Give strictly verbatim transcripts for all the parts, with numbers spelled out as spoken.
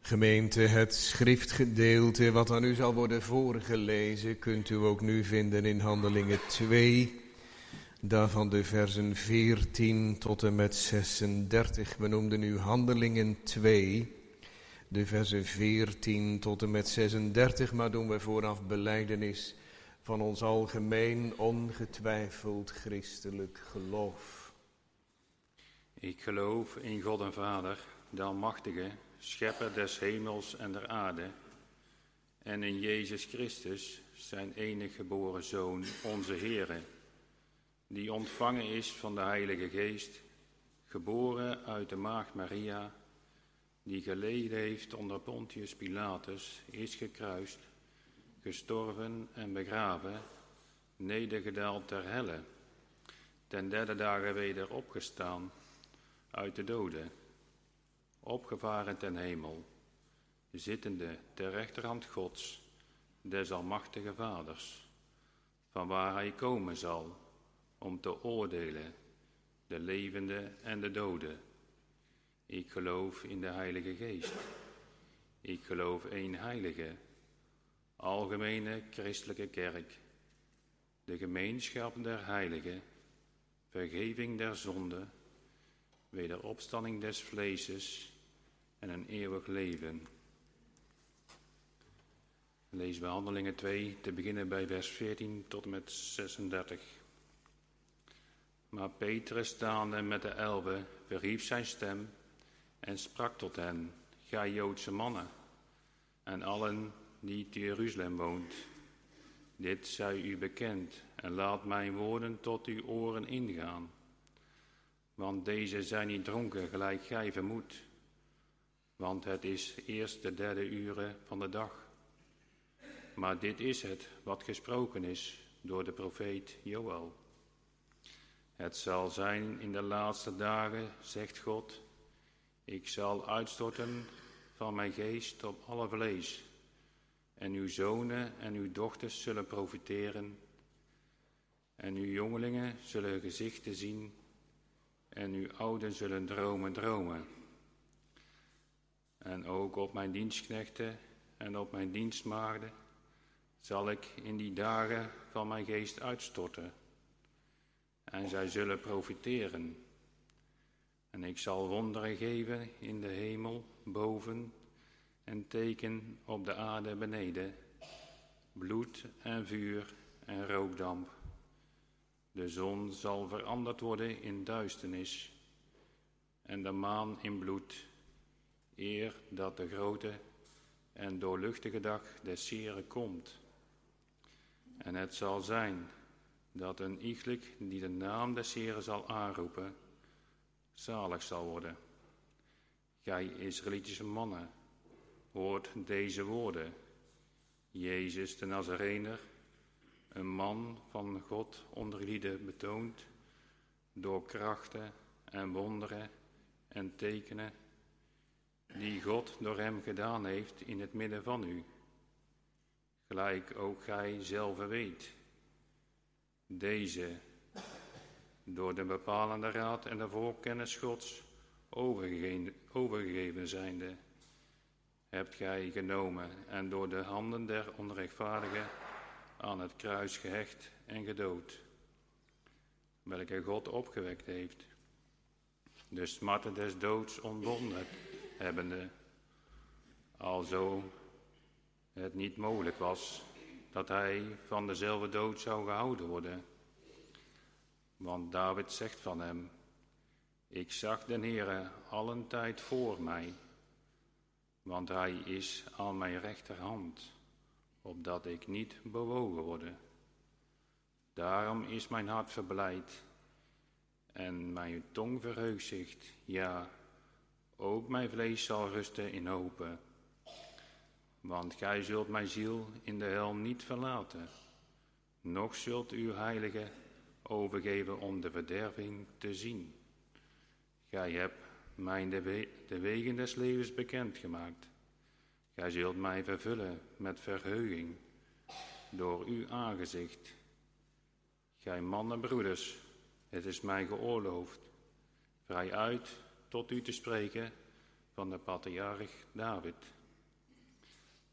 Gemeente, het schriftgedeelte wat aan u zal worden voorgelezen, kunt u ook nu vinden in Handelingen twee, daarvan de versen veertien tot en met zesendertig. We noemden nu Handelingen twee, de versen veertien tot en met zesendertig, maar doen we vooraf belijdenis van ons algemeen ongetwijfeld christelijk geloof. Ik geloof in God en Vader, de Almachtige, Schepper des hemels en der aarde, en in Jezus Christus, zijn enige geboren Zoon, onze Heere, die ontvangen is van de Heilige Geest, geboren uit de maagd Maria, die geleden heeft onder Pontius Pilatus, is gekruist, gestorven en begraven, nedergedaald ter helle, ten derde dagen weder opgestaan uit de doden, opgevaren ten hemel, zittende ter rechterhand Gods, des Almachtige Vaders, van waar hij komen zal om te oordelen de levenden en de doden. Ik geloof in de Heilige Geest. Ik geloof één heilige, algemene christelijke kerk, de gemeenschap der heiligen, vergeving der zonden, wederopstanding des vleeses en een eeuwig leven. Lezen we Handelingen twee, te beginnen bij vers veertien tot en met zesendertig. Maar Petrus, staande met de elven, verhief zijn stem en sprak tot hen: Gij Joodse mannen en allen die te Jeruzalem woont, dit zij u bekend en laat mijn woorden tot uw oren ingaan. Want deze zijn niet dronken, gelijk gij vermoedt, want het is eerst de derde uren van de dag. Maar dit is het wat gesproken is door de profeet Joël. Het zal zijn in de laatste dagen, zegt God, ik zal uitstorten van mijn geest op alle vlees. En uw zonen en uw dochters zullen profiteren. En uw jongelingen zullen gezichten zien. En uw ouden zullen dromen dromen. En ook op mijn dienstknechten en op mijn dienstmaagden zal ik in die dagen van mijn geest uitstorten. En zij zullen profiteren. En ik zal wonderen geven in de hemel boven en teken op de aarde beneden, bloed en vuur en rookdamp. De zon zal veranderd worden in duisternis en de maan in bloed, eer dat de grote en doorluchtige dag des Heren komt. En het zal zijn dat een iegelijk die de naam des Heren zal aanroepen, zalig zal worden. Gij Israëlitische mannen, hoort deze woorden. Jezus de Nazarener, een man van God onder lieden betoond, door krachten en wonderen en tekenen, die God door hem gedaan heeft in het midden van u. Gelijk ook gij zelf weet. Deze, door de bepalende raad en de voorkennis Gods overgegeven, overgegeven zijnde, hebt gij genomen en door de handen der onrechtvaardigen aan het kruis gehecht en gedood, welke God opgewekt heeft, de smarten des doods ontbonden hebbende, alzo het niet mogelijk was dat hij van dezelfde dood zou gehouden worden. Want David zegt van hem, ik zag den Heere allen tijd voor mij, want hij is aan mijn rechterhand, opdat ik niet bewogen worde. Daarom is mijn hart verblijd en mijn tong verheugt zich, ja, ook mijn vlees zal rusten in hopen. Want gij zult mijn ziel in de hel niet verlaten, noch zult uw heilige overgeven om de verderving te zien. Gij hebt mij de, we- de wegen des levens bekendgemaakt. Gij zult mij vervullen met verheuging door uw aangezicht. Gij mannen, broeders, het is mij geoorloofd vrij uit tot u te spreken van de patriarch David,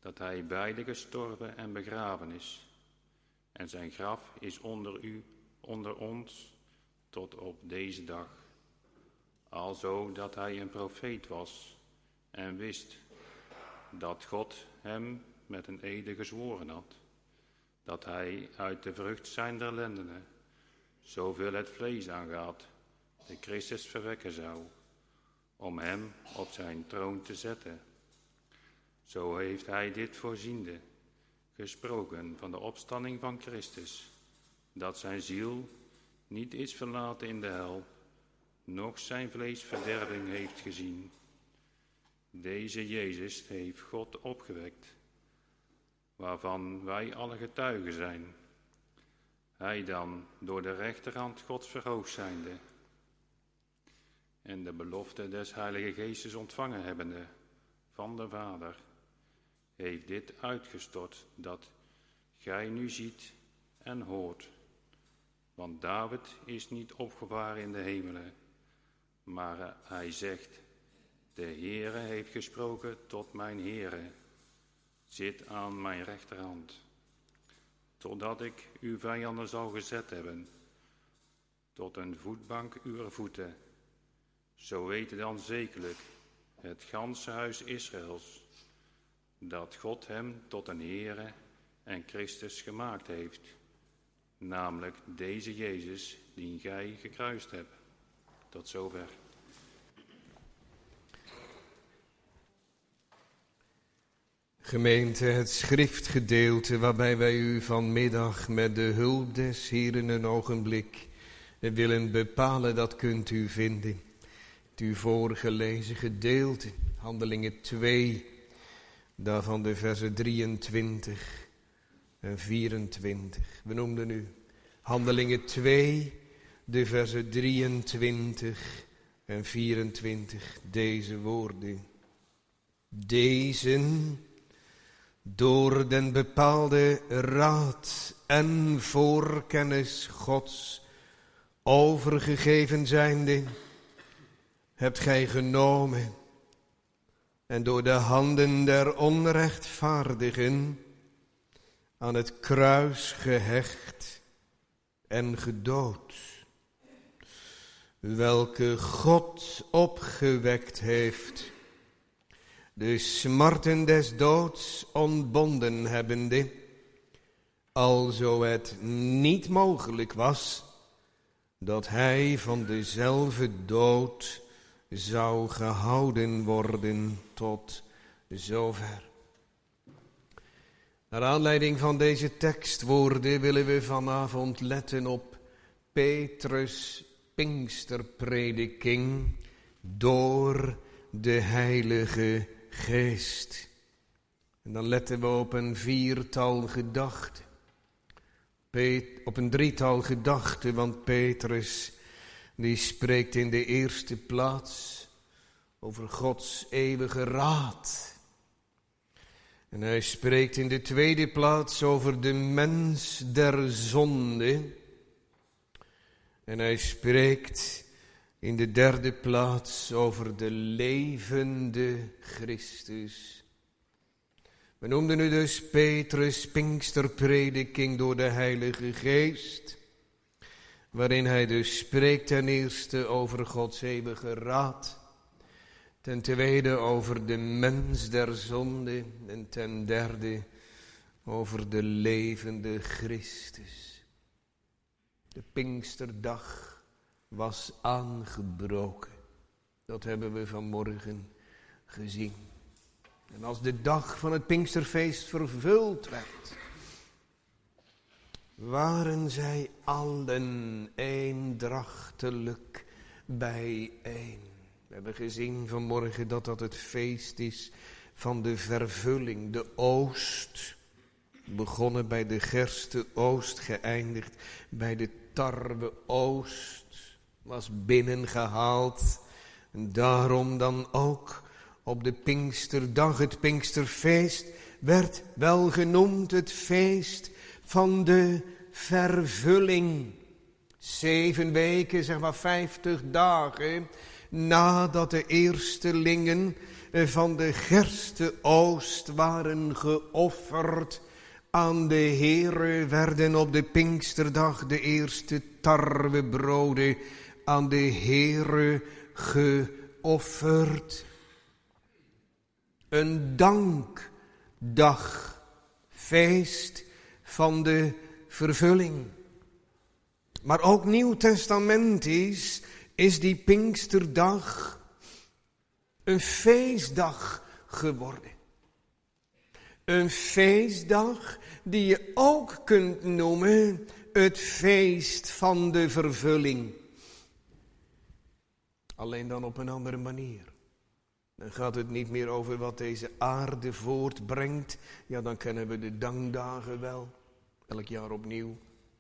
dat hij beide gestorven en begraven is. En zijn graf is onder u, onder ons, tot op deze dag. Alzo dat hij een profeet was en wist dat God hem met een ede gezworen had, dat hij uit de vrucht zijner lendenen, zoveel het vlees aangaat, de Christus verwekken zou, om hem op zijn troon te zetten. Zo heeft hij dit voorziende gesproken van de opstanding van Christus, dat zijn ziel niet is verlaten in de hel, noch zijn vlees verderving heeft gezien. Deze Jezus heeft God opgewekt, waarvan wij alle getuigen zijn. Hij dan door de rechterhand Gods verhoogd zijnde en de belofte des Heilige Geestes ontvangen hebbende van de Vader, heeft dit uitgestort dat gij nu ziet en hoort. Want David is niet opgevaren in de hemelen, maar hij zegt, de Heere heeft gesproken tot mijn Heere, zit aan mijn rechterhand, totdat ik uw vijanden zal gezet hebben, tot een voetbank uw voeten. Zo weet dan zekerlijk het ganse huis Israëls, dat God hem tot een Heere en Christus gemaakt heeft, namelijk deze Jezus die gij gekruist hebt. Tot zover. Gemeente, het schriftgedeelte waarbij wij u vanmiddag met de hulp des Heeren een ogenblik willen bepalen, dat kunt u vinden. Het u voorgelezen gedeelte, Handelingen twee, daarvan de versen drieëntwintig en vierentwintig. We noemden u Handelingen twee, de versen drieëntwintig en vierentwintig, deze woorden. Deze door den bepaalde raad en voorkennis Gods overgegeven zijnde, hebt gij genomen en door de handen der onrechtvaardigen aan het kruis gehecht en gedood, welke God opgewekt heeft, de smarten des doods ontbonden hebbende, alzo het niet mogelijk was dat hij van dezelfde dood zou gehouden worden tot zover. Naar aanleiding van deze tekstwoorden willen we vanavond letten op Petrus' Pinksterprediking door de Heilige Geest. En dan letten we op een viertal gedachten. Op een drietal gedachten, want Petrus die spreekt in de eerste plaats over Gods eeuwige raad. En hij spreekt in de tweede plaats over de mens der zonde. En hij spreekt in de derde plaats over de levende Christus. We noemden nu dus Petrus' Pinksterprediking door de Heilige Geest, waarin hij dus spreekt ten eerste over Gods eeuwige raad, ten tweede over de mens der zonde en ten derde over de levende Christus. De Pinksterdag was aangebroken. Dat hebben we vanmorgen gezien. En als de dag van het Pinksterfeest vervuld werd, waren zij allen eendrachtelijk bijeen. We hebben gezien vanmorgen dat dat het feest is van de vervulling, de oost. Begonnen bij de gerste-oost, geëindigd bij de tarwe-oost. Was binnengehaald. En daarom dan ook op de Pinksterdag, het Pinksterfeest, werd wel genoemd het feest van de vervulling. Zeven weken, zeg maar vijftig dagen, nadat de eerstelingen van de gersteoogst waren geofferd aan de Heere, werden op de Pinksterdag de eerste tarwebroden aan de Heere geofferd. Een dankdag, feest van de vervulling. Maar ook nieuwtestamentisch is die Pinksterdag een feestdag geworden. Een feestdag die je ook kunt noemen het feest van de vervulling. Alleen dan op een andere manier. Dan gaat het niet meer over wat deze aarde voortbrengt. Ja, dan kennen we de dankdagen wel. Elk jaar opnieuw.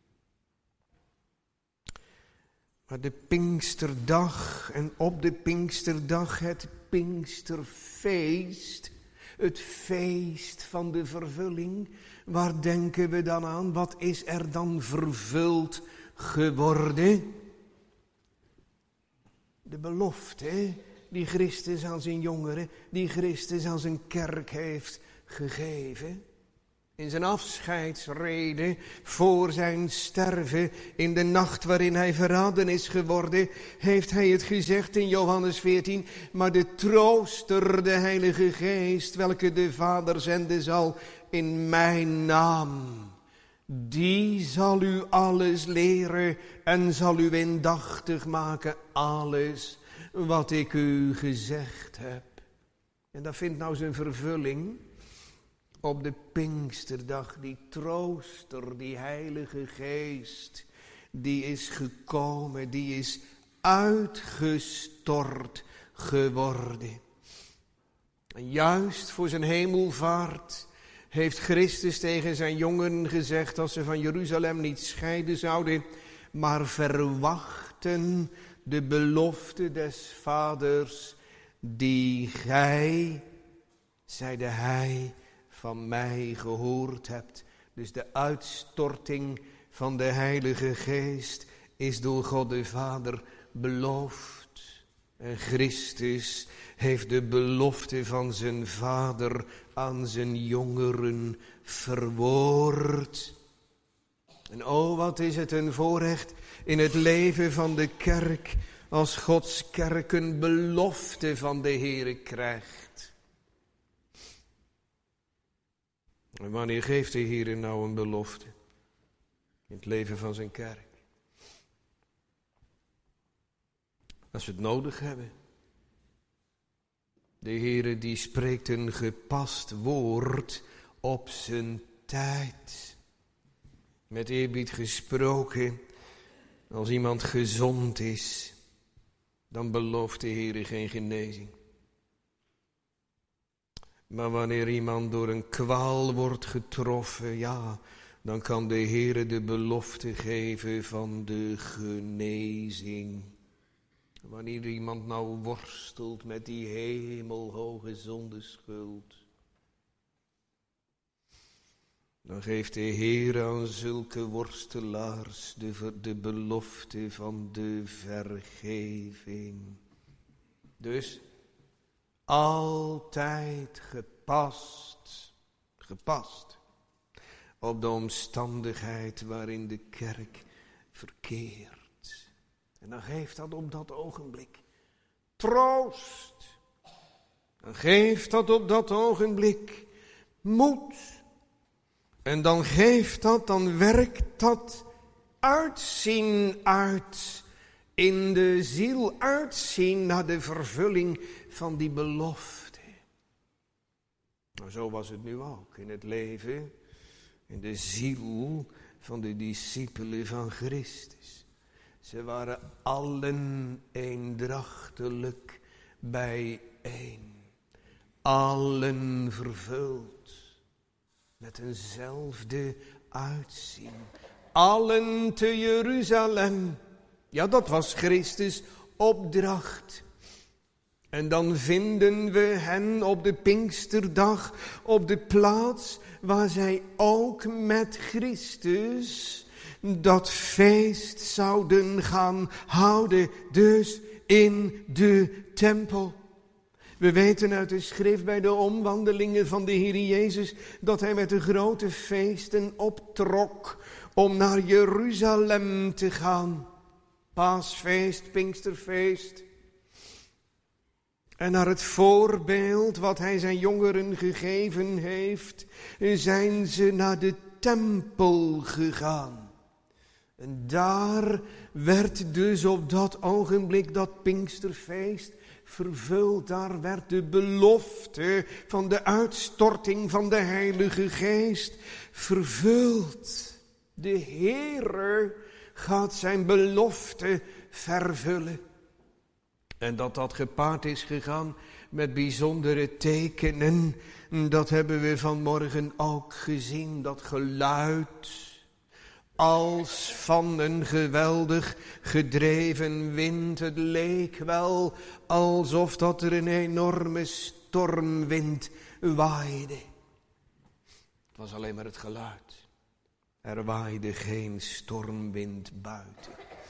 Maar de Pinksterdag en op de Pinksterdag het Pinksterfeest. Het feest van de vervulling. Waar denken we dan aan? Wat is er dan vervuld geworden? De belofte die Christus aan zijn jongeren, die Christus aan zijn kerk heeft gegeven. In zijn afscheidsrede voor zijn sterven, in de nacht waarin hij verraden is geworden, heeft hij het gezegd in Johannes veertien. Maar de trooster, de Heilige Geest, welke de Vader zenden zal in mijn naam, die zal u alles leren en zal u indachtig maken alles wat ik u gezegd heb. En dat vindt nou zijn vervulling op de Pinksterdag. Die trooster, die Heilige Geest, die is gekomen, die is uitgestort geworden. En juist voor zijn hemelvaart heeft Christus tegen zijn jongeren gezegd, als ze van Jeruzalem niet scheiden zouden, maar verwachten de belofte des Vaders, die gij, zeide hij, van mij gehoord hebt. Dus de uitstorting van de Heilige Geest is door God de Vader beloofd. En Christus heeft de belofte van zijn Vader aan zijn jongeren verwoord. En oh, wat is het een voorrecht in het leven van de kerk, als Gods kerk een belofte van de Heere krijgt. En wanneer geeft de Heere nou een belofte in het leven van zijn kerk? Als we het nodig hebben. De Heere die spreekt een gepast woord op zijn tijd. Met eerbied gesproken, als iemand gezond is, dan belooft de Heere geen genezing. Maar wanneer iemand door een kwaal wordt getroffen, ja, dan kan de Heere de belofte geven van de genezing. Wanneer iemand nou worstelt met die hemelhoge zondeschuld, dan geeft de Heer aan zulke worstelaars de, de belofte van de vergeving. Dus altijd gepast, gepast op de omstandigheid waarin de kerk verkeert. En dan geeft dat op dat ogenblik troost. Dan geeft dat op dat ogenblik moed. En dan geeft dat, dan werkt dat uitzien uit in de ziel, uitzien naar de vervulling van die belofte. Nou, zo was het nu ook in het leven, in de ziel van de discipelen van Christus. Ze waren allen eendrachtelijk bijeen, allen vervuld met eenzelfde uitzien. Allen te Jeruzalem. Ja, dat was Christus' opdracht. En dan vinden we hen op de Pinksterdag op de plaats waar zij ook met Christus dat feest zouden gaan houden. Dus in de tempel. We weten uit de schrift bij de omwandelingen van de Heer Jezus dat hij met de grote feesten optrok om naar Jeruzalem te gaan. Paasfeest, Pinksterfeest. En naar het voorbeeld wat hij zijn jongeren gegeven heeft, zijn ze naar de tempel gegaan. En daar werd dus op dat ogenblik dat Pinksterfeest vervuld. Daar werd de belofte van de uitstorting van de Heilige Geest vervuld. De Heere gaat zijn belofte vervullen. En dat dat gepaard is gegaan met bijzondere tekenen, dat hebben we vanmorgen ook gezien. Dat geluid als van een geweldig gedreven wind. Het leek wel alsof dat er een enorme stormwind waaide. Het was alleen maar het geluid. Er waaide geen stormwind buiten.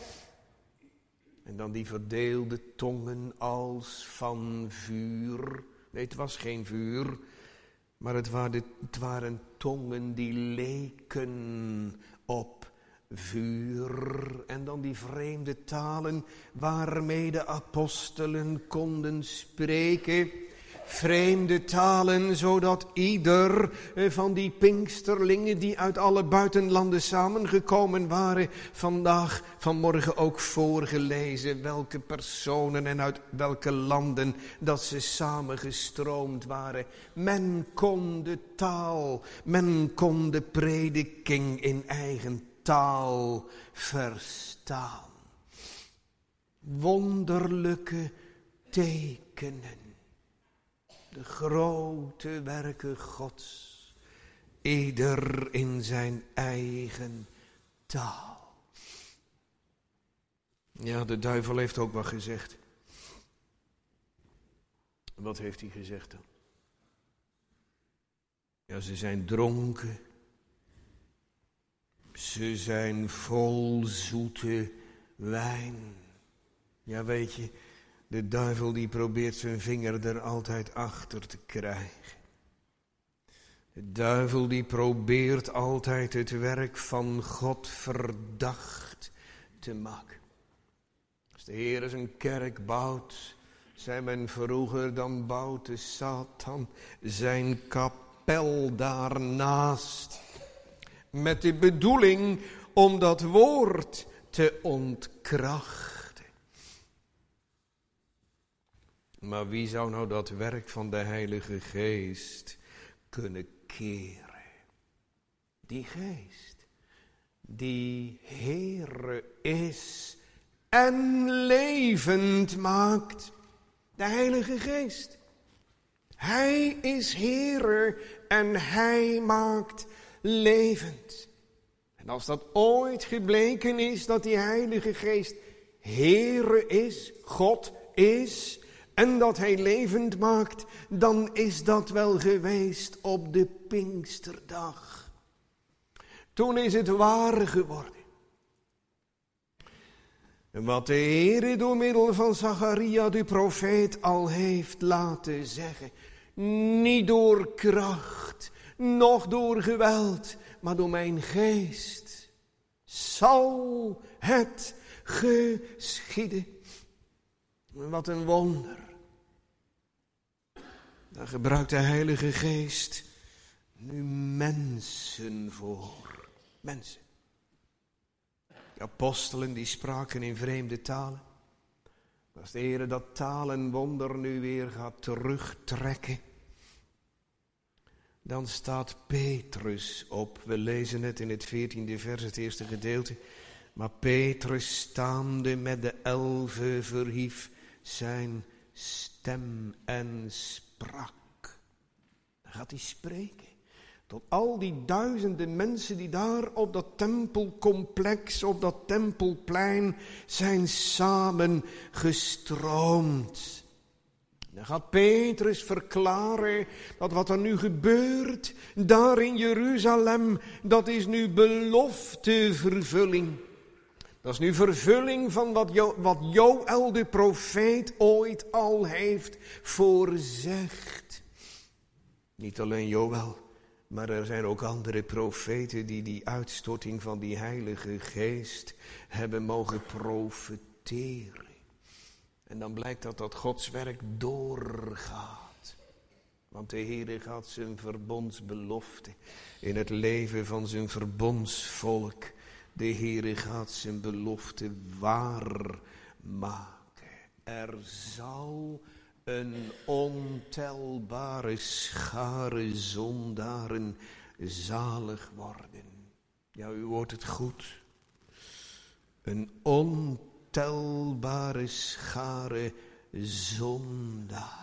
En dan die verdeelde tongen als van vuur. Nee, het was geen vuur, maar het waren, het waren tongen die leken op vuur. En dan die vreemde talen waarmee de apostelen konden spreken. Vreemde talen, zodat ieder van die Pinksterlingen die uit alle buitenlanden samengekomen waren, vandaag, vanmorgen ook voorgelezen welke personen en uit welke landen dat ze samengestroomd waren. Men kon de taal, men kon de prediking in eigen taal verstaan. Wonderlijke tekenen. De grote werken Gods, ieder in zijn eigen taal. Ja, de duivel heeft ook wat gezegd. Wat heeft hij gezegd dan? Ja, ze zijn dronken. Ze zijn vol zoete wijn. Ja, weet je, de duivel die probeert zijn vinger er altijd achter te krijgen. De duivel die probeert altijd het werk van God verdacht te maken. Als de Heer zijn kerk bouwt, zei men vroeger, dan bouwt de Satan zijn kapel daarnaast. Met de bedoeling om dat woord te ontkrachten. Maar wie zou nou dat werk van de Heilige Geest kunnen keren? Die Geest, die Heere is en levend maakt. De Heilige Geest. Hij is Heere en Hij maakt levend. En als dat ooit gebleken is dat die Heilige Geest Heere is, God is, en dat Hij levend maakt, dan is dat wel geweest op de Pinksterdag. Toen is het waar geworden. Wat de Heere door middel van Zacharia de profeet al heeft laten zeggen. Niet door kracht, noch door geweld, maar door mijn geest zal het geschieden. Wat een wonder. Daar gebruikt de Heilige Geest nu mensen voor. Mensen. De apostelen die spraken in vreemde talen. Als de Heer dat talenwonder nu weer gaat terugtrekken, dan staat Petrus op. We lezen het in het veertiende vers, het eerste gedeelte. Maar Petrus staande met de elfen verhief zijn stem en sprak. Dan gaat hij spreken. Tot al die duizenden mensen die daar op dat tempelcomplex, op dat tempelplein zijn samengestroomd. Dan gaat Petrus verklaren dat wat er nu gebeurt, daar in Jeruzalem, dat is nu beloftevervulling. Dat is nu vervulling van wat, jo- wat Joël de profeet ooit al heeft voorzegd. Niet alleen Joël, maar er zijn ook andere profeten die die uitstorting van die Heilige Geest hebben mogen profeteren. En dan blijkt dat dat Gods werk doorgaat. Want de Heere gaat zijn verbondsbelofte in het leven van zijn verbondsvolk. De Heere gaat zijn belofte waar maken. Er zal een ontelbare schare zondaren zalig worden. Ja, u hoort het goed. Een ontelbare schare zondaren.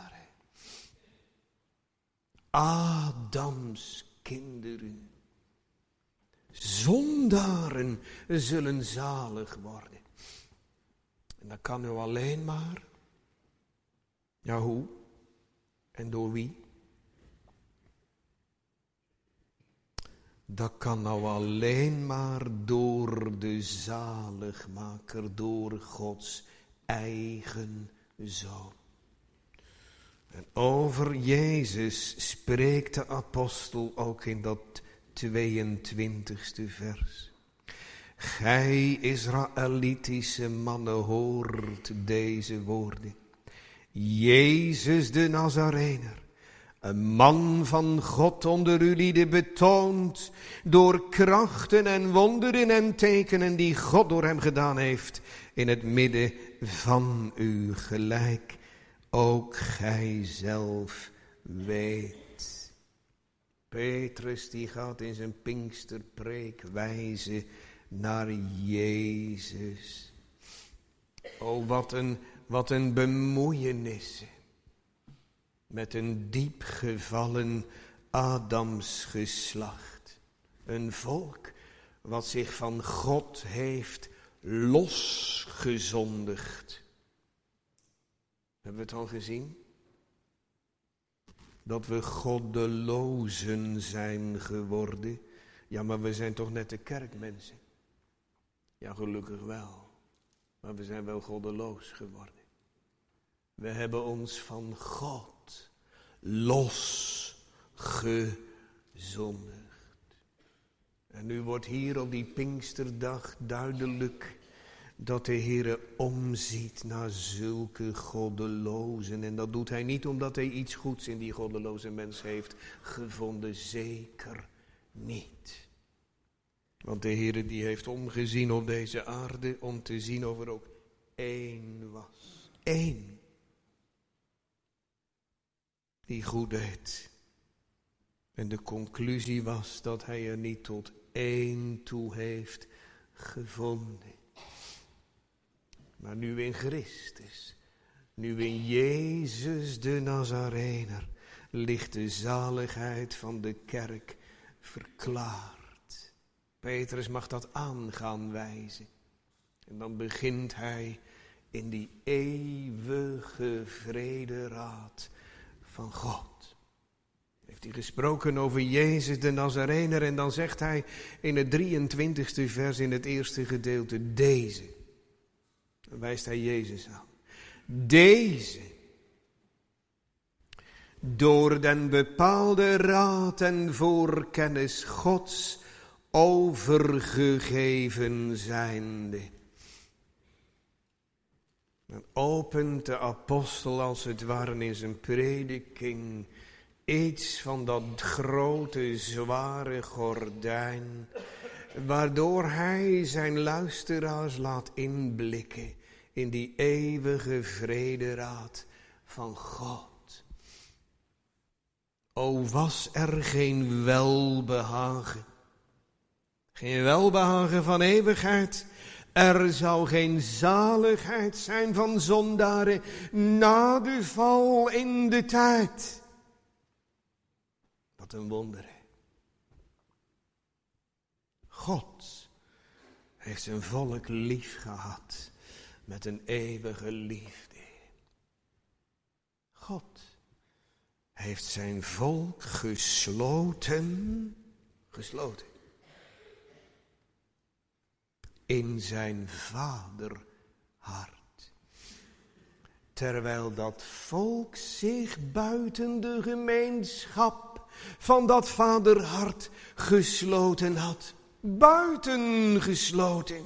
Adams kinderen. Zondaren zullen zalig worden. En dat kan nu alleen maar. Ja, hoe? En door wie? Dat kan nou alleen maar door de zaligmaker, door Gods eigen Zoon. En over Jezus spreekt de apostel ook in dat tweeëntwintigste vers. Gij Israëlitische mannen hoort deze woorden. Jezus de Nazarener, een man van God onder u lieden betoond door krachten en wonderen en tekenen die God door hem gedaan heeft in het midden van u, gelijk ook gij zelf weet. Petrus die gaat in zijn Pinksterpreek wijzen naar Jezus. O, wat een, wat een bemoeienis met een diep gevallen Adamsgeslacht. Een volk wat zich van God heeft losgezondigd. Hebben we het al gezien? Dat we goddelozen zijn geworden. Ja, maar we zijn toch net de kerkmensen? Ja, gelukkig wel. Maar we zijn wel goddeloos geworden. We hebben ons van God losgezondigd. En nu wordt hier op die Pinksterdag duidelijk dat de Heere omziet naar zulke goddelozen. En dat doet hij niet omdat hij iets goeds in die goddeloze mens heeft gevonden. Zeker niet. Want de Heere die heeft omgezien op deze aarde om te zien of er ook één was. Eén. Die goed deed. En de conclusie was dat hij er niet tot één toe heeft gevonden. Maar nu in Christus, nu in Jezus de Nazarener, ligt de zaligheid van de kerk verklaard. Petrus mag dat aan gaan wijzen. En dan begint hij in die eeuwige vrederaad van God. Heeft hij gesproken over Jezus de Nazarener en dan zegt hij in het drieëntwintigste vers in het eerste gedeelte deze. Dan wijst hij Jezus aan. Deze, door den bepaalde raad en voorkennis Gods overgegeven zijnde. Dan opent de apostel als het ware in zijn prediking iets van dat grote zware gordijn, waardoor hij zijn luisteraars laat inblikken in die eeuwige vrederaad van God. O, was er geen welbehagen, geen welbehagen van eeuwigheid. Er zou geen zaligheid zijn van zondaren na de val in de tijd. Wat een wonder. God heeft zijn volk lief gehad met een eeuwige liefde. God heeft zijn volk gesloten, gesloten. in zijn vaderhart. Terwijl dat volk zich buiten de gemeenschap van dat vaderhart gesloten had. Buitengesloten.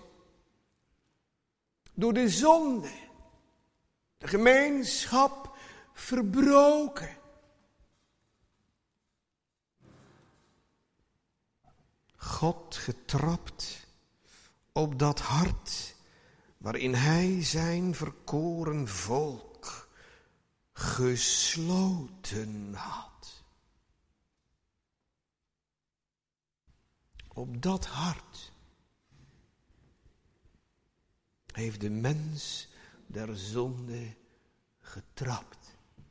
Door de zonde. De gemeenschap verbroken. God getrapt op dat hart waarin hij zijn verkoren volk gesloten had. Op dat hart heeft de mens der zonde getrapt.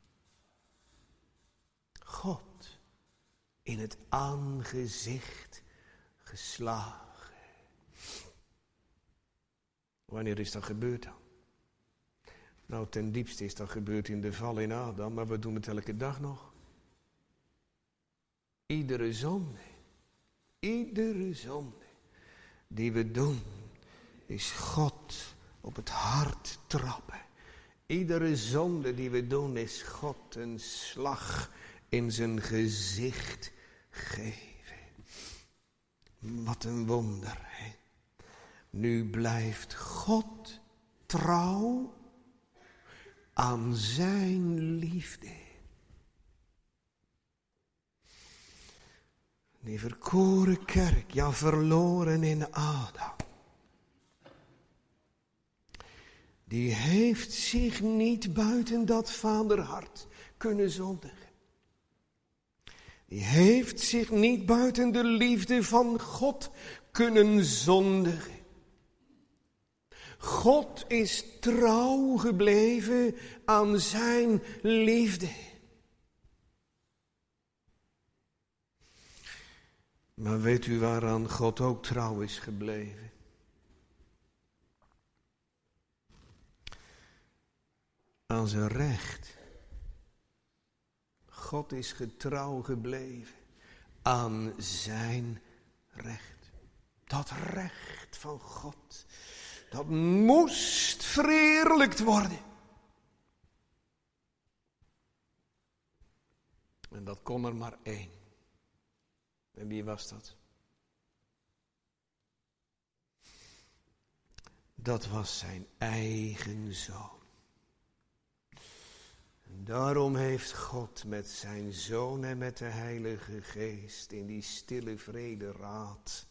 God in het aangezicht geslagen. Wanneer is dat gebeurd dan? Nou, ten diepste is dat gebeurd in de val in Adam, maar we doen het elke dag nog. Iedere zonde, iedere zonde die we doen, is God op het hart trappen. Iedere zonde die we doen, is God een slag in zijn gezicht geven. Wat een wonder, hè? Nu blijft God trouw aan zijn liefde. Die verkoren kerk, ja verloren in Adam. Die heeft zich niet buiten dat vaderhart kunnen zondigen. Die heeft zich niet buiten de liefde van God kunnen zondigen. God is trouw gebleven aan zijn liefde. Maar weet u waaraan God ook trouw is gebleven? Aan zijn recht. God is getrouw gebleven aan zijn recht. Dat recht van God, dat moest verheerlijkt worden. En dat kon er maar één. En wie was dat? Dat was zijn eigen zoon. En daarom heeft God met zijn zoon en met de Heilige Geest in die stille vrede raad,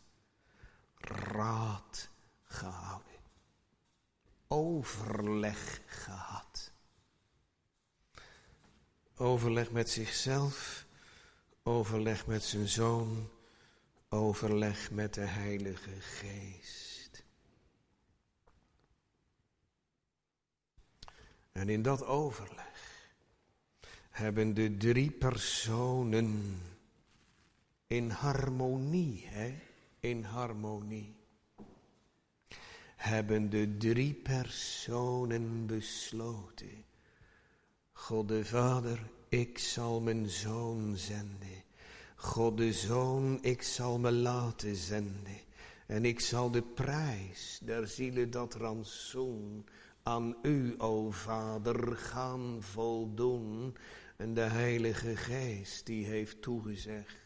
raad gehouden. Overleg gehad. Overleg met zichzelf, overleg met zijn zoon, overleg met de Heilige Geest. En in dat overleg hebben de drie personen in harmonie, hè, in harmonie, hebben de drie personen besloten. God de Vader, ik zal mijn zoon zenden. God de Zoon, ik zal me laten zenden. En ik zal de prijs der zielen, dat rantsoen, aan u, o Vader, gaan voldoen. En de Heilige Geest, die heeft toegezegd.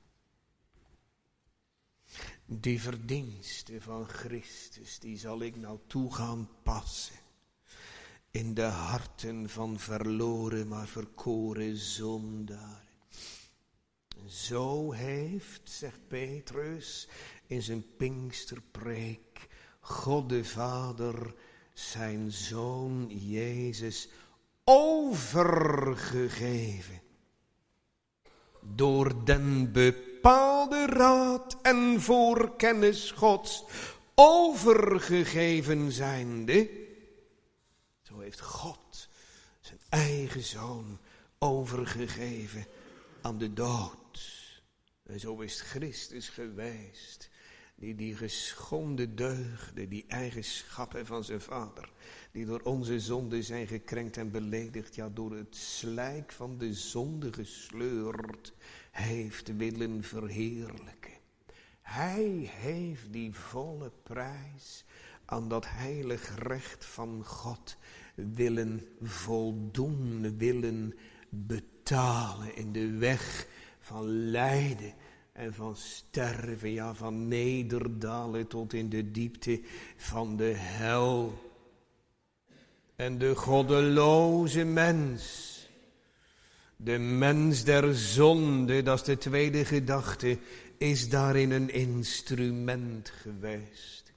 Die verdienste van Christus, die zal ik nou toe gaan passen. In de harten van verloren, maar verkoren zondaren. Zo heeft, zegt Petrus in zijn Pinksterpreek, God de Vader zijn Zoon Jezus overgegeven. Door den bepaalde raad en voorkennis Gods overgegeven zijnde. Zo heeft God zijn eigen Zoon overgegeven aan de dood. En zo is Christus geweest, die die geschonden deugden, die eigenschappen van zijn Vader, die door onze zonde zijn gekrenkt en beledigd, ja door het slijk van de zonde gesleurd, heeft willen verheerlijken. Hij heeft die volle prijs aan dat heilig recht van God willen voldoen, willen betalen in de weg van lijden en van sterven, ja, van nederdalen tot in de diepte van de hel. En de goddeloze mens, de mens der zonde, dat is de tweede gedachte, is daarin een instrument geweest.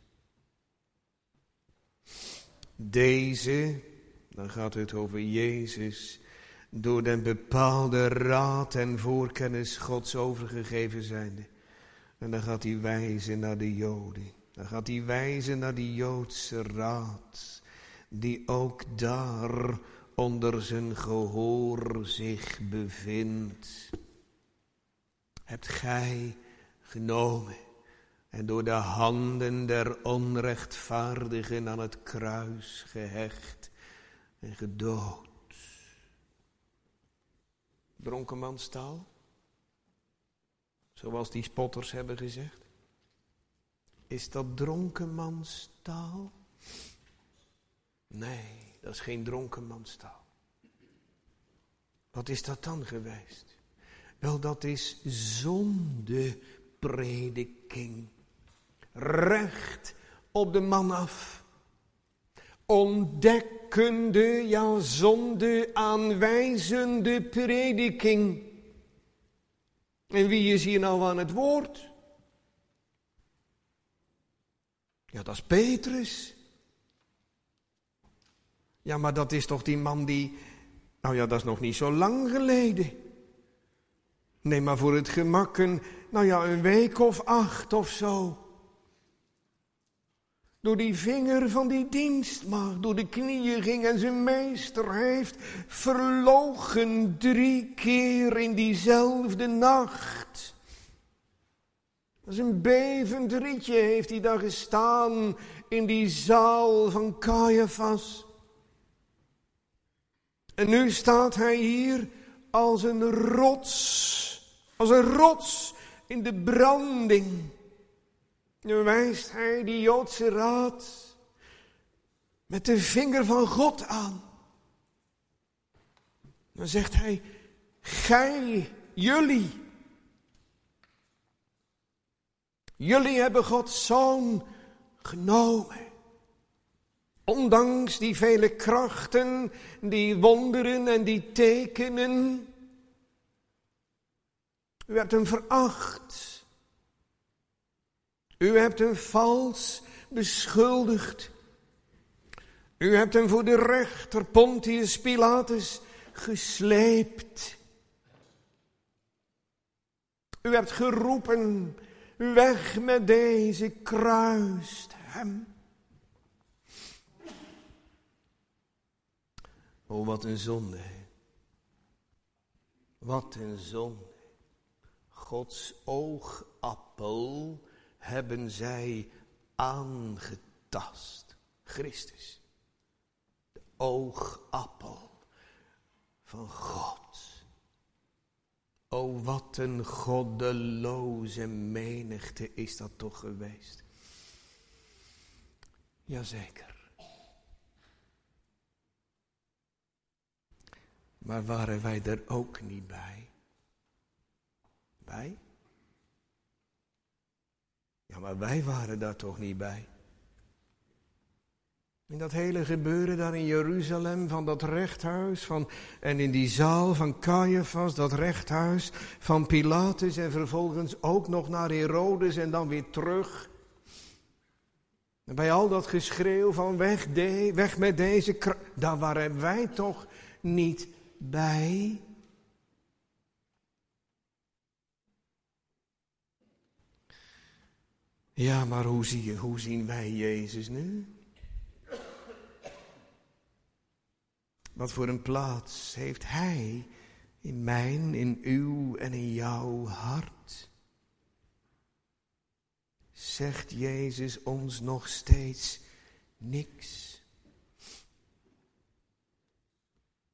Deze, dan gaat het over Jezus, door den bepaalde raad en voorkennis Gods overgegeven zijnde. En dan gaat hij wijzen naar de Joden. Dan gaat hij wijzen naar die Joodse raad, die ook daar onder zijn gehoor zich bevindt. Hebt gij genomen en door de handen der onrechtvaardigen aan het kruis gehecht en gedood. Dronkenmanstaal, zoals die spotters hebben gezegd. Is dat dronkenmanstaal? Nee, dat is geen dronkenmanstaal. Wat is dat dan geweest? Wel, dat is zondeprediking. Recht op de man af. Ontdekkende, ja, zonde aanwijzende prediking. En wie is hier nou aan het woord? Ja, dat is Petrus. Ja, maar dat is toch die man die... Nou ja, dat is nog niet zo lang geleden. Nee, maar voor het gemak een... Nou ja, een week of acht of zo. Door die vinger van die dienstmaagd, door de knieën ging en zijn meester heeft verlogen drie keer in diezelfde nacht. Dat is een bevend rietje heeft hij daar gestaan in die zaal van Caiaphas. En nu staat hij hier als een rots, als een rots in de branding. Nu wijst hij die Joodse raad met de vinger van God aan. Dan zegt hij, gij, jullie, jullie hebben Gods Zoon genomen. Ondanks die vele krachten, die wonderen en die tekenen. U hebt hem veracht. U hebt hem vals beschuldigd. U hebt hem voor de rechter Pontius Pilatus gesleept. U hebt geroepen, weg met deze, kruist hem. Oh, wat een zonde. Wat een zonde. Gods oogappel hebben zij aangetast. Christus. De oogappel van God. O, wat een goddeloze menigte is dat toch geweest. Jazeker. Maar waren wij er ook niet bij? Bij? Ja, maar wij waren daar toch niet bij? In dat hele gebeuren daar in Jeruzalem, van dat rechthuis, van, en in die zaal van Caiaphas, dat rechthuis van Pilatus en vervolgens ook nog naar Herodes en dan weer terug. En bij al dat geschreeuw van weg, de, weg met deze, daar waren wij toch niet bij? Ja, maar hoe, zie je, hoe zien wij Jezus nu? Wat voor een plaats heeft Hij in mijn, in uw en in jouw hart? Zegt Jezus ons nog steeds niks?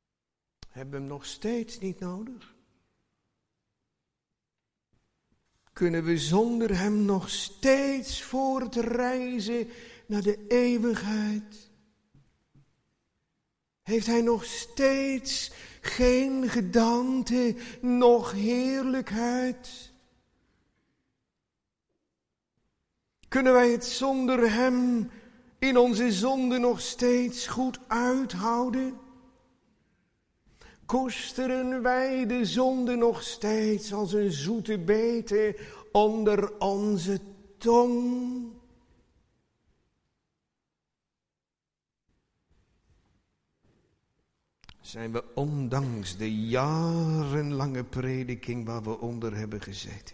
Hebben we hem nog steeds niet nodig? kunnen we zonder hem nog steeds voortreizen naar de eeuwigheid? Heeft hij nog steeds geen gedaante, noch heerlijkheid? Kunnen wij het zonder hem in onze zonde nog steeds goed uithouden? Koesteren wij de zonde nog steeds als een zoete bete onder onze tong? Zijn we ondanks de jarenlange prediking waar we onder hebben gezeten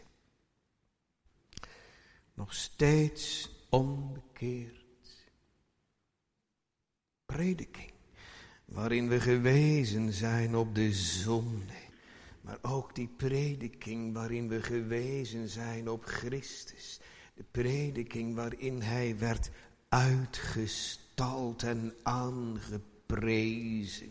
nog steeds onbekeerd? Prediking waarin we gewezen zijn op de zonde, maar ook die prediking waarin we gewezen zijn op Christus. De prediking waarin hij werd uitgestald en aangeprezen.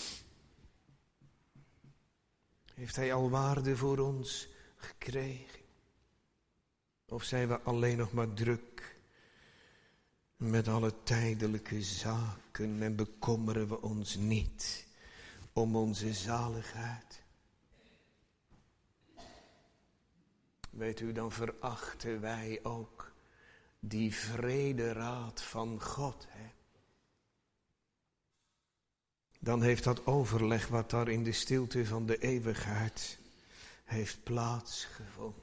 Heeft hij al waarde voor ons gekregen? Of zijn we alleen nog maar druk met alle tijdelijke zaken en bekommeren we ons niet om onze zaligheid? Weet u, dan verachten wij ook die vrederaad van God, hè? Dan heeft dat overleg wat daar in de stilte van de eeuwigheid heeft plaatsgevonden.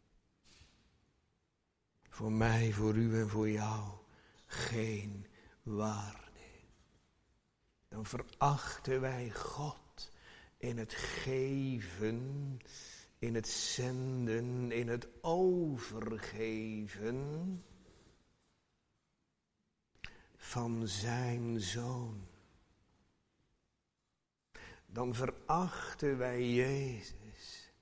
Voor mij, voor u en voor jou geen waarde. Dan verachten wij God in het geven, in het zenden, in het overgeven van zijn Zoon. Dan verachten wij Jezus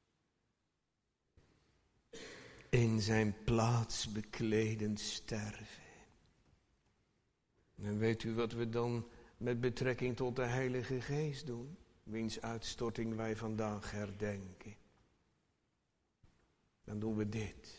in zijn plaats bekledend sterven. En weet u wat we dan met betrekking tot de Heilige Geest doen? Wiens uitstorting wij vandaag herdenken. Dan doen we dit.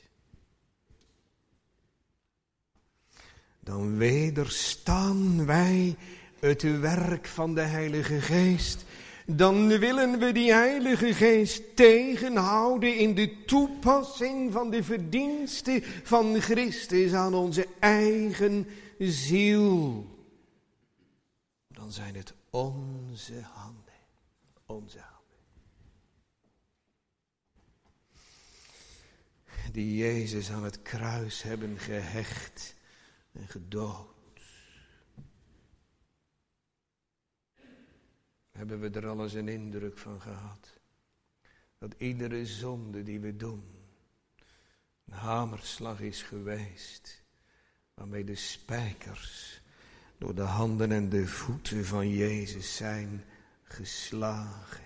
Dan wederstaan wij het werk van de Heilige Geest. Dan willen we die Heilige Geest tegenhouden in de toepassing van de verdiensten van Christus aan onze eigen ziel. Dan zijn het onze handen. Onze handen. Die Jezus aan het kruis hebben gehecht en gedood. Hebben we er al eens een indruk van gehad. Dat iedere zonde die we doen een hamerslag is geweest. Waarmee de spijkers door de handen en de voeten van Jezus zijn geslagen.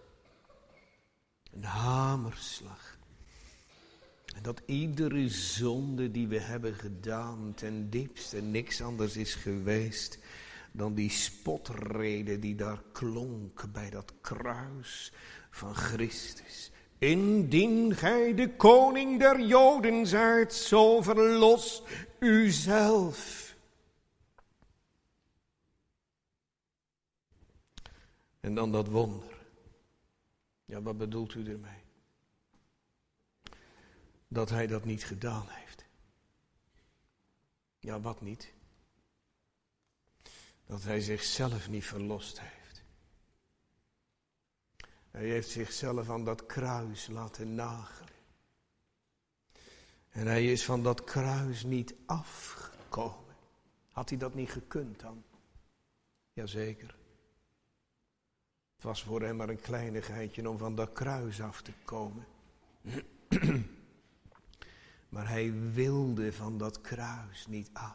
Een hamerslag. En dat iedere zonde die we hebben gedaan ten diepste niks anders is geweest dan die spotrede die daar klonk bij dat kruis van Christus. Indien gij de koning der Joden zijt, zo verlos uzelf. En dan dat wonder. Ja, wat bedoelt u ermee? Dat hij dat niet gedaan heeft. Ja, wat niet? Dat hij zichzelf niet verlost heeft. Hij heeft zichzelf aan dat kruis laten nagelen. En hij is van dat kruis niet afgekomen. Had hij dat niet gekund dan? Jazeker. Het was voor hem maar een kleinigheidje om van dat kruis af te komen. Maar hij wilde van dat kruis niet af.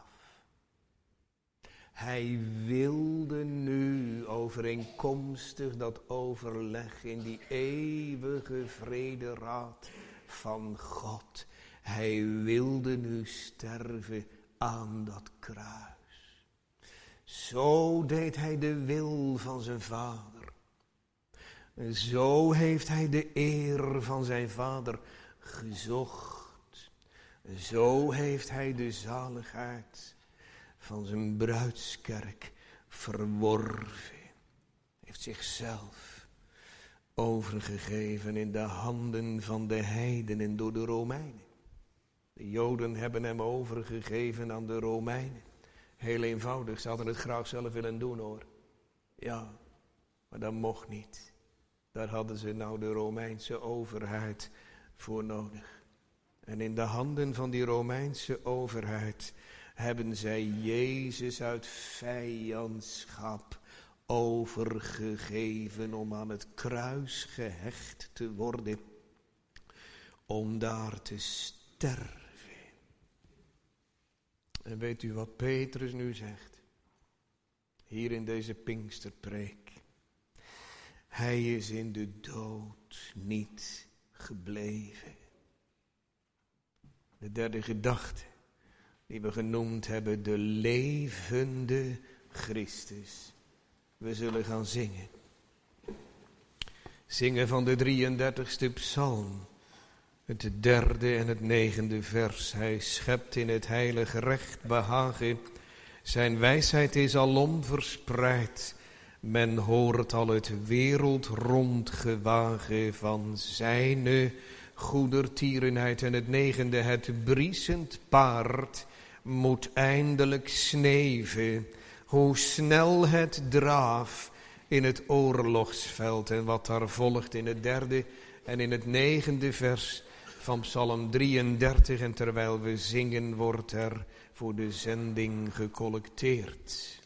Hij wilde nu overeenkomstig dat overleg in die eeuwige vrederaad van God. Hij wilde nu sterven aan dat kruis. Zo deed hij de wil van zijn vader. En zo heeft hij de eer van zijn vader gezocht. Zo heeft hij de zaligheid van zijn bruidskerk verworven. Heeft zichzelf overgegeven in de handen van de heidenen door de Romeinen. De Joden hebben hem overgegeven aan de Romeinen. Heel eenvoudig, ze hadden het graag zelf willen doen hoor. Ja, maar dat mocht niet. Daar hadden ze nou de Romeinse overheid voor nodig. En in de handen van die Romeinse overheid hebben zij Jezus uit vijandschap overgegeven om aan het kruis gehecht te worden. Om daar te sterven. En weet u wat Petrus nu zegt? Hier in deze Pinksterpreek. Hij is in de dood niet gebleven. De derde gedachte die we genoemd hebben, de levende Christus. We zullen gaan zingen. Zingen van de drieëndertigste psalm. Het derde en het negende vers. Hij schept in het heilige recht behagen. Zijn wijsheid is alom verspreid. Men hoort al het wereld rondgewagen van zijne goedertierenheid. En het negende, het briesend paard moet eindelijk sneven. Hoe snel het draaf in het oorlogsveld. En wat daar volgt in het derde en in het negende vers van Psalm drieëndertig. En terwijl we zingen wordt er voor de zending gecollecteerd.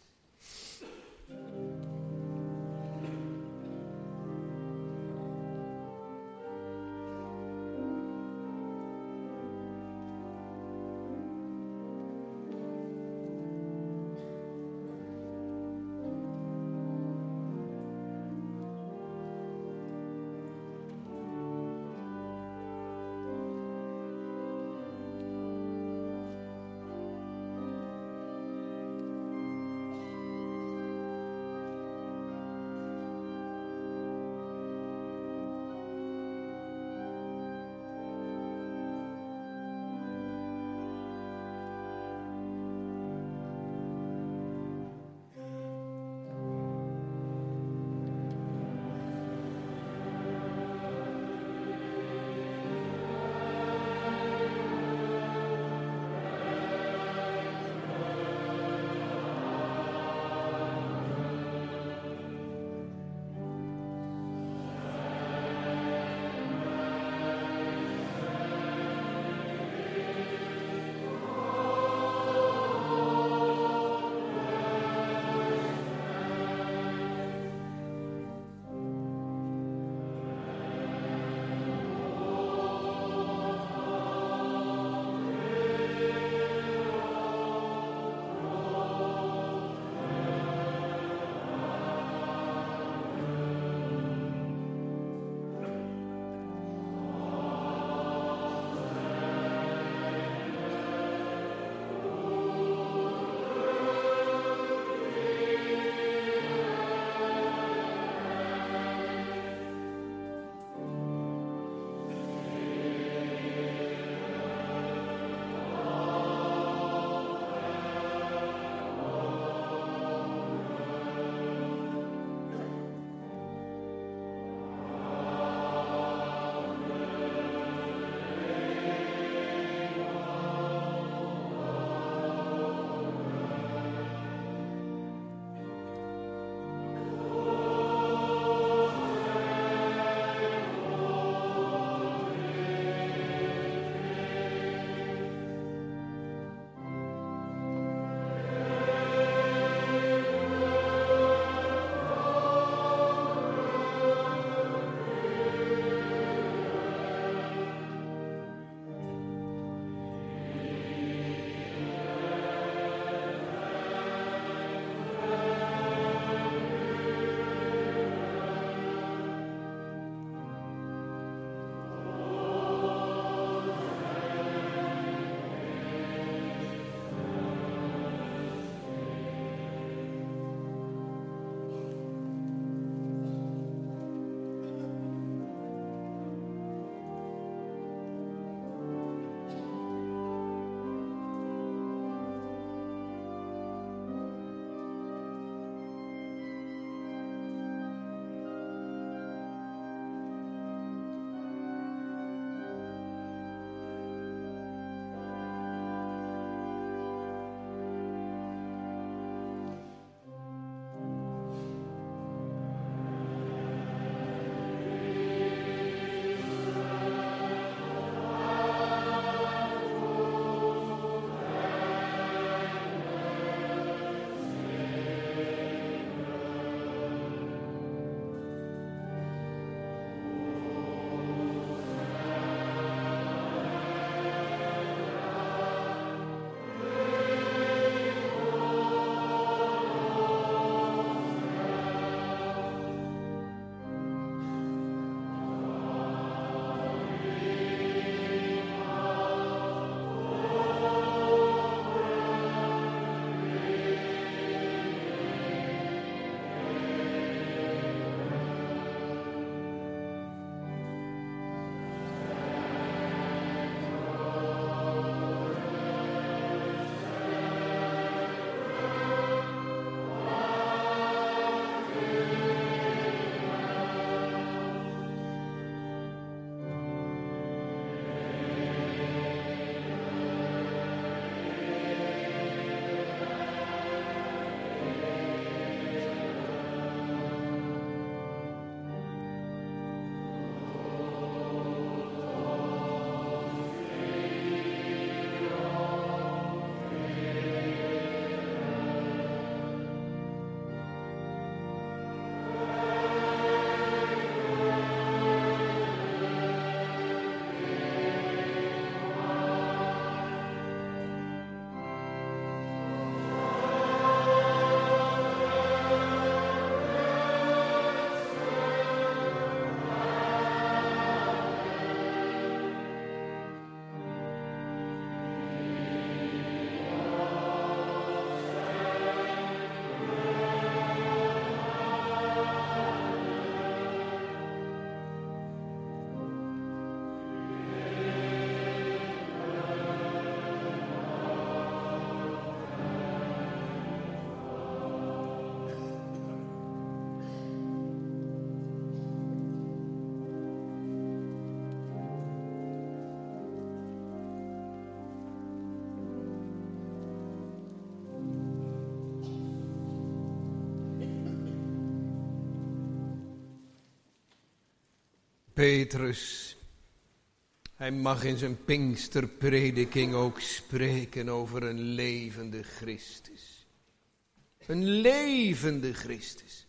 Petrus, hij mag in zijn Pinksterprediking ook spreken over een levende Christus. Een levende Christus.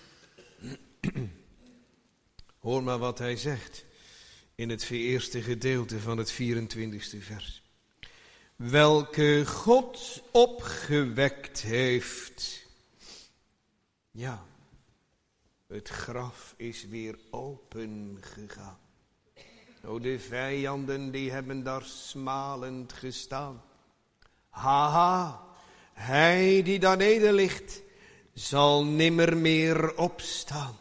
Hoor maar wat hij zegt in het eerste gedeelte van het vierentwintigste vers. Welke God opgewekt heeft. Ja, het graf is weer open gegaan. O, de vijanden die hebben daar smalend gestaan. Haha, hij die daar neder ligt, zal nimmer meer opstaan.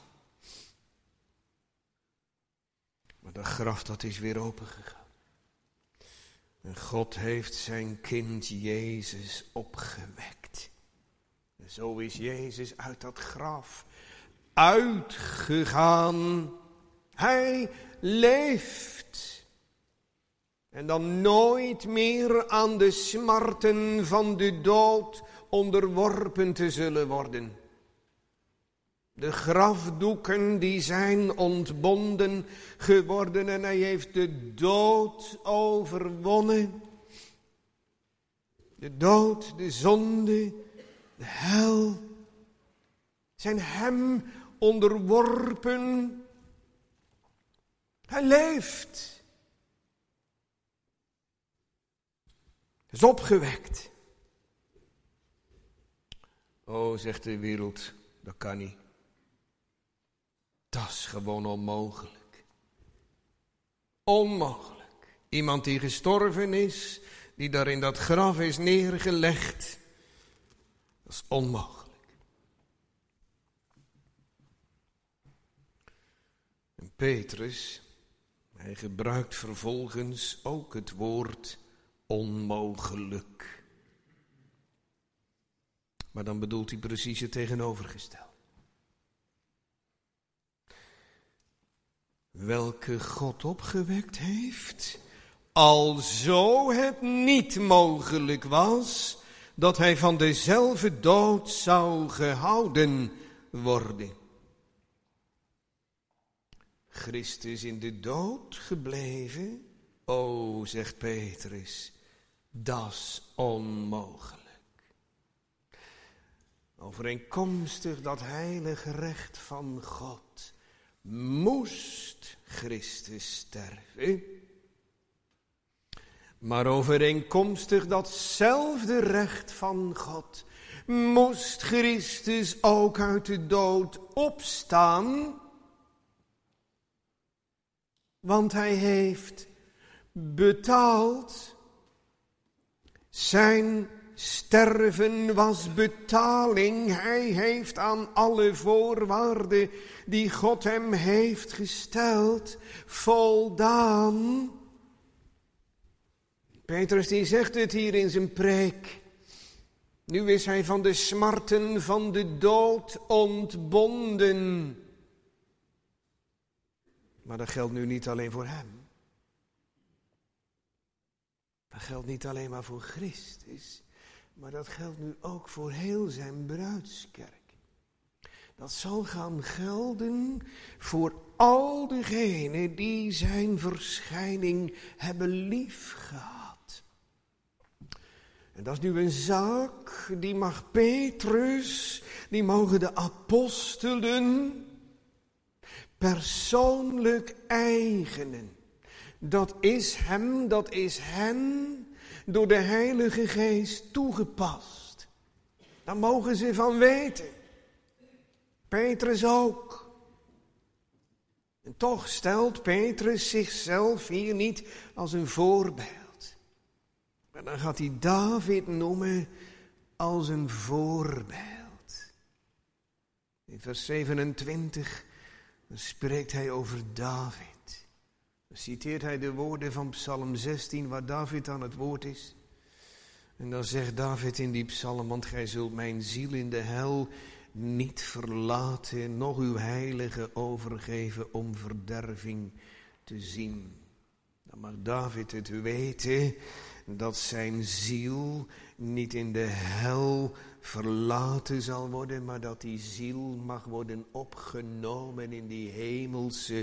Maar dat graf dat is weer open gegaan. En God heeft zijn kind Jezus opgewekt. En zo is Jezus uit dat graf uitgegaan. Hij leeft. En dan nooit meer aan de smarten van de dood onderworpen te zullen worden. De grafdoeken die zijn ontbonden geworden en hij heeft de dood overwonnen. De dood, de zonde, de hel zijn hem onderworpen. Hij leeft. Hij is opgewekt. Oh, zegt de wereld, dat kan niet. Dat is gewoon onmogelijk. Onmogelijk. Iemand die gestorven is, die daar in dat graf is neergelegd. Dat is onmogelijk. En Petrus, hij gebruikt vervolgens ook het woord onmogelijk. Maar dan bedoelt hij precies het tegenovergestelde. Welke God opgewekt heeft, alzo het niet mogelijk was dat hij van dezelfde dood zou gehouden worden. Christus in de dood gebleven, o, zegt Petrus, dat's onmogelijk. Overeenkomstig dat heilige recht van God moest Christus sterven. Maar overeenkomstig datzelfde recht van God moest Christus ook uit de dood opstaan. Want hij heeft betaald. Zijn sterven was betaling. Hij heeft aan alle voorwaarden die God hem heeft gesteld voldaan. Petrus die zegt het hier in zijn preek. Nu is hij van de smarten van de dood ontbonden. Maar dat geldt nu niet alleen voor hem. Dat geldt niet alleen maar voor Christus. Maar dat geldt nu ook voor heel zijn bruidskerk. Dat zal gaan gelden voor al diegenen die zijn verschijning hebben liefgehad. En dat is nu een zaak, die mag Petrus, die mogen de apostelen persoonlijk eigenen. Dat is hem, dat is hen door de Heilige Geest toegepast. Daar mogen ze van weten. Petrus ook. En toch stelt Petrus zichzelf hier niet als een voorbeeld. Maar dan gaat hij David noemen als een voorbeeld. In vers zevenentwintig dan spreekt hij over David. Dan citeert hij de woorden van Psalm zestien waar David aan het woord is. En dan zegt David in die psalm, want gij zult mijn ziel in de hel niet verlaten, noch uw heilige overgeven om verderving te zien. Dan mag David het weten dat zijn ziel niet in de hel verlaten zal worden, maar dat die ziel mag worden opgenomen in die hemelse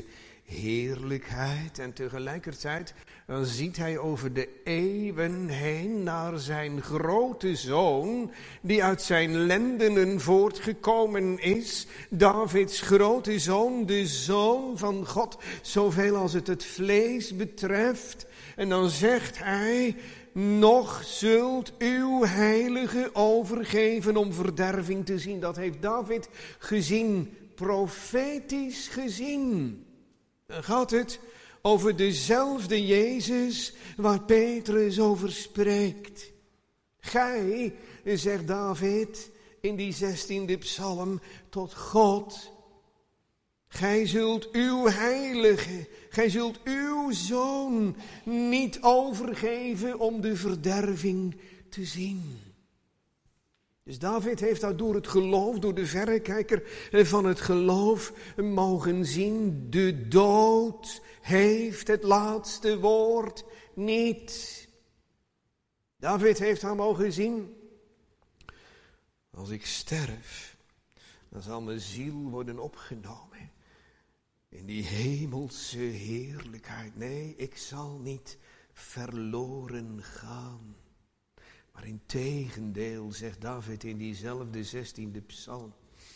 heerlijkheid. En tegelijkertijd dan ziet hij over de eeuwen heen naar zijn grote zoon, die uit zijn lendenen voortgekomen is. Davids grote zoon, de zoon van God, zoveel als het het vlees betreft. En dan zegt hij, nog zult uw heilige overgeven om verderving te zien. Dat heeft David gezien, profetisch gezien. Dan gaat het over dezelfde Jezus waar Petrus over spreekt. Gij, zegt David in die zestiende psalm, tot God. Gij zult uw heilige, gij zult uw zoon niet overgeven om de verderving te zien. Dus David heeft dat door het geloof, door de verrekijker van het geloof mogen zien. De dood heeft het laatste woord niet. David heeft haar mogen zien. Als ik sterf, dan zal mijn ziel worden opgenomen in die hemelse heerlijkheid. Nee, ik zal niet verloren gaan. Maar in tegendeel, zegt David in diezelfde zestiende psalm.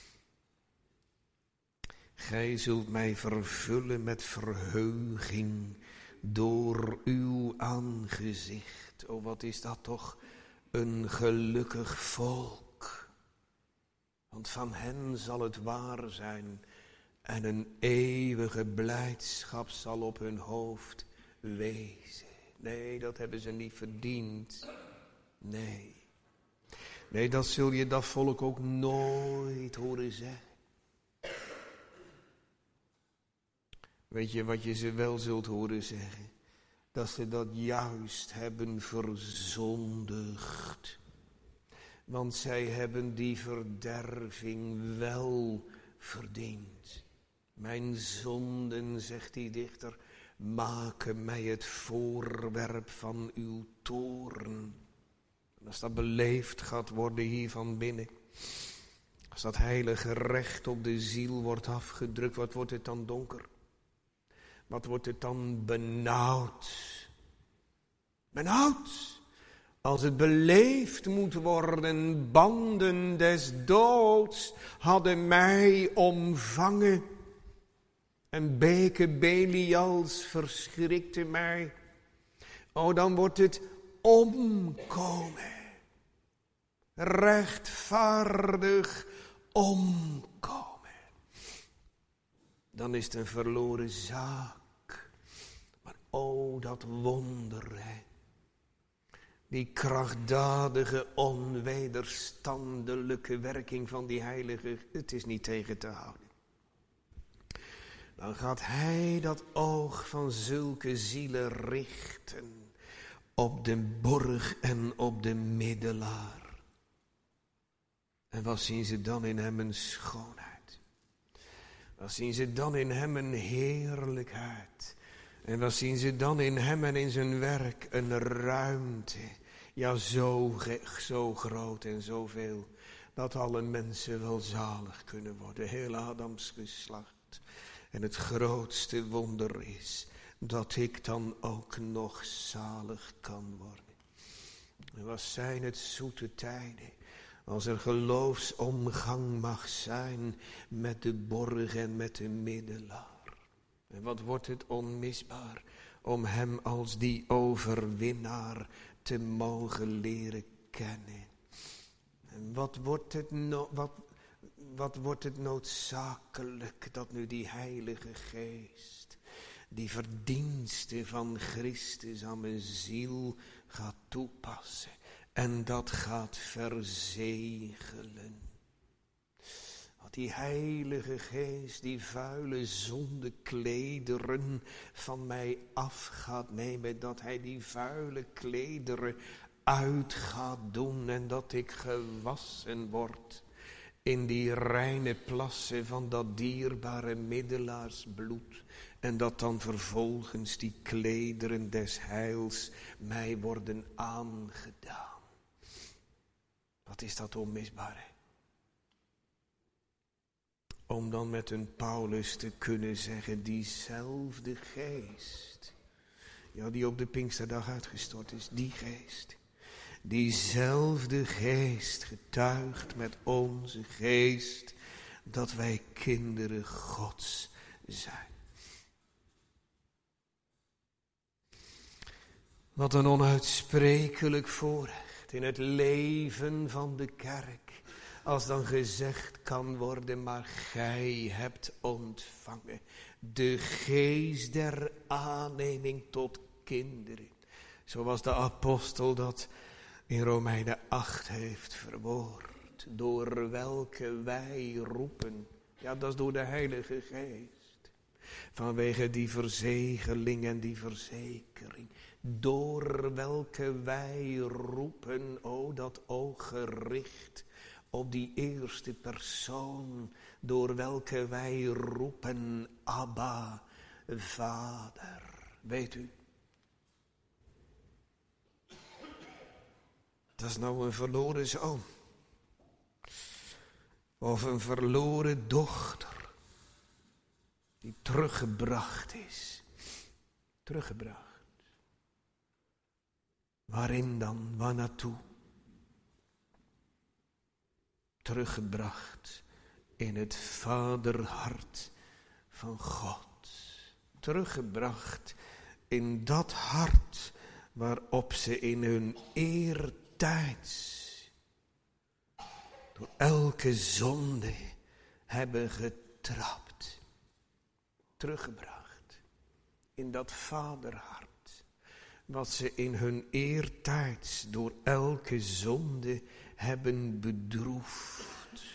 Gij zult mij vervullen met verheuging door uw aangezicht. O, wat is dat toch een gelukkig volk. Want van hen zal het waar zijn en een eeuwige blijdschap zal op hun hoofd wezen. Nee, dat hebben ze niet verdiend. Nee. Nee, dat zul je dat volk ook nooit horen zeggen. Weet je wat je ze wel zult horen zeggen? Dat ze dat juist hebben verzondigd. Want zij hebben die verderving wel verdiend. Mijn zonden, zegt die dichter, maken mij het voorwerp van uw toorn. En als dat beleefd gaat worden hier van binnen, als dat heilige recht op de ziel wordt afgedrukt, wat wordt het dan donker? Wat wordt het dan benauwd? Benauwd! Als het beleefd moet worden, banden des doods hadden mij omvangen. En beken Belials verschrikte mij. O, dan wordt het omkomen. Rechtvaardig omkomen. Dan is het een verloren zaak. Maar o, dat wonder, hè. Die krachtdadige, onwederstandelijke werking van die heilige, het is niet tegen te houden. Dan gaat hij dat oog van zulke zielen richten op de borg en op de middelaar. En wat zien ze dan in hem een schoonheid? Wat zien ze dan in hem een heerlijkheid? En wat zien ze dan in hem en in zijn werk een ruimte? Ja, zo, zo groot en zoveel, dat alle mensen wel zalig kunnen worden. Heel Adams geslacht. En het grootste wonder is dat ik dan ook nog zalig kan worden. En wat zijn het zoete tijden, als er geloofsomgang mag zijn met de borg en met de middelaar. En wat wordt het onmisbaar om hem als die overwinnaar te mogen leren kennen. En wat wordt het, no- wat, wat wordt het noodzakelijk dat nu die Heilige Geest die verdiensten van Christus aan mijn ziel gaat toepassen en dat gaat verzegelen. Dat die Heilige Geest die vuile zondeklederen van mij af gaat nemen, dat hij die vuile klederen uit gaat doen en dat ik gewassen word in die reine plassen van dat dierbare middelaarsbloed. En dat dan vervolgens die klederen des heils mij worden aangedaan. Wat is dat onmisbare? Om dan met een Paulus te kunnen zeggen, diezelfde geest, ja, die op de Pinksterdag uitgestort is, die geest, diezelfde geest getuigt met onze geest dat wij kinderen Gods zijn. Wat een onuitsprekelijk voorrecht in het leven van de kerk. Als dan gezegd kan worden, maar gij hebt ontvangen de geest der aanneming tot kinderen. Zoals de apostel dat in Romeinen acht heeft verwoord. Door welke wij roepen. Ja, dat is door de Heilige Geest. Vanwege die verzegeling en die verzekering. Door welke wij roepen, o dat oog gericht op die eerste persoon, door welke wij roepen, Abba, Vader. Weet u, dat is nou een verloren zoon. Of een verloren dochter, die teruggebracht is. Teruggebracht. Waarin dan, waar naartoe? Teruggebracht in het vaderhart van God. Teruggebracht in dat hart waarop ze in hun eertijds door elke zonde hebben getrapt. Teruggebracht in dat vaderhart. Wat ze in hun eertijds door elke zonde hebben bedroefd.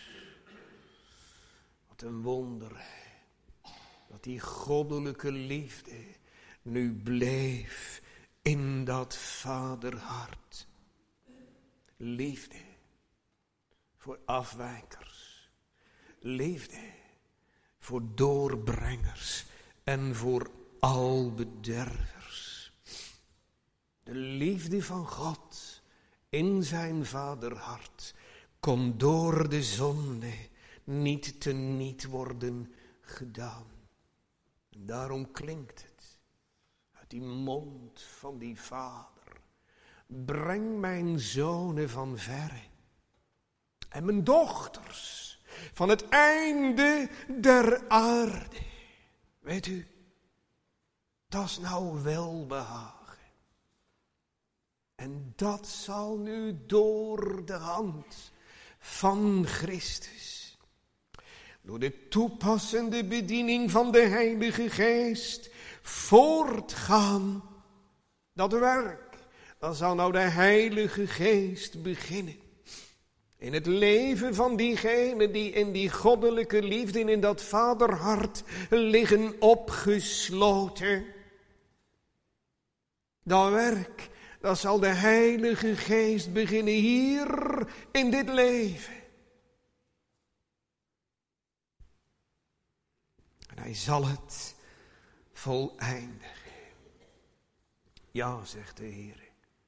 Wat een wonder. Dat die goddelijke liefde nu bleef in dat vaderhart. Liefde voor afwijkers. Liefde voor doorbrengers en voor al bedervers. De liefde van God in zijn vaderhart kon door de zonde niet teniet worden gedaan. En daarom klinkt het uit die mond van die vader. Breng mijn zonen van verre en mijn dochters van het einde der aarde. Weet u, dat is nou welbehagen. En dat zal nu door de hand van Christus, door de toepassende bediening van de Heilige Geest, voortgaan. Dat werk, dan zal nou de Heilige Geest beginnen. In het leven van diegenen die in die goddelijke liefde en in dat vaderhart liggen opgesloten. Dat werk, dat zal de Heilige Geest beginnen hier in dit leven. En hij zal het voleindigen. Ja, zegt de Heer.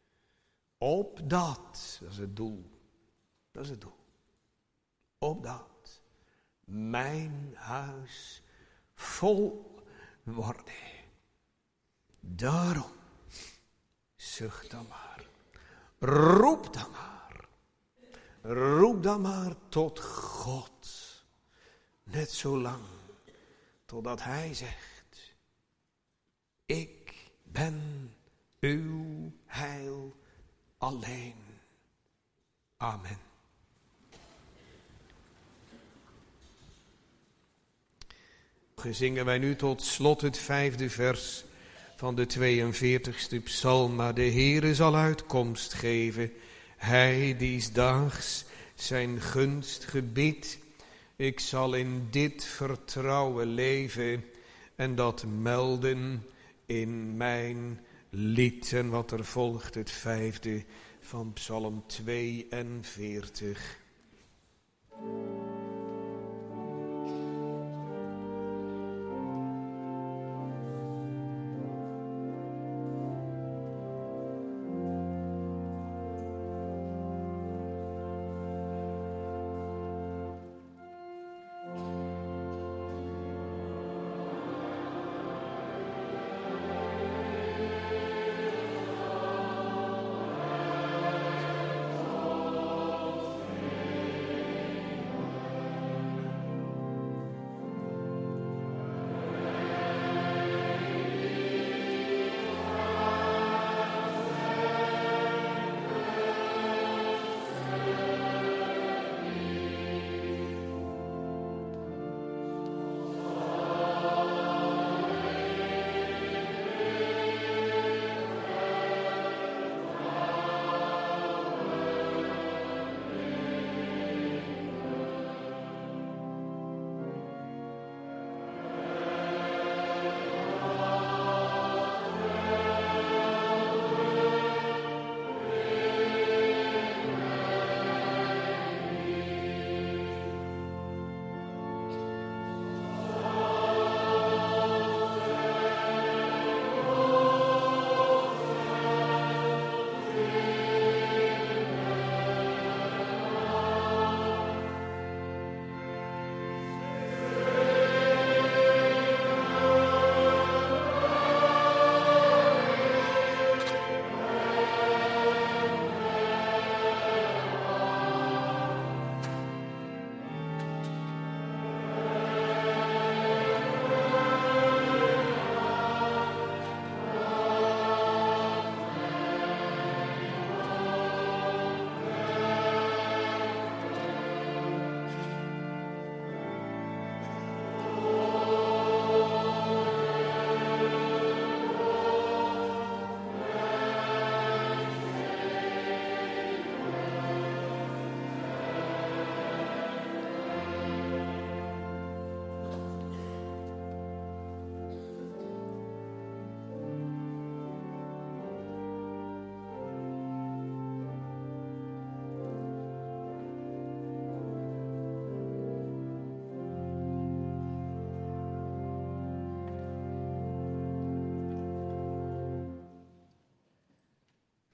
Opdat, dat is het doel. Dat is het doel. Opdat mijn huis vol wordt. Daarom, zucht dan maar. Roep dan maar. Roep dan maar tot God. Net zo lang totdat hij zegt: ik ben uw heil alleen. Amen. Zingen wij nu tot slot het vijfde vers van de tweeënveertigste psalm. Maar de Heere zal uitkomst geven, hij die daags zijn gunst gebiedt. Ik zal in dit vertrouwen leven en dat melden in mijn lied. En wat er volgt, het vijfde van psalm tweeënveertig.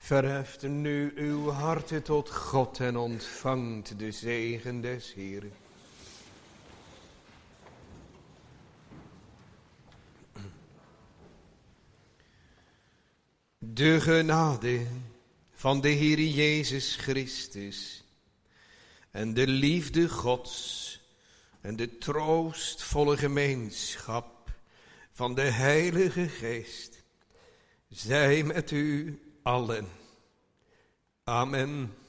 Verheft nu uw harten tot God en ontvangt de zegen des Heeren. De genade van de Heer Jezus Christus en de liefde Gods en de troostvolle gemeenschap van de Heilige Geest zij met u allen. Amen.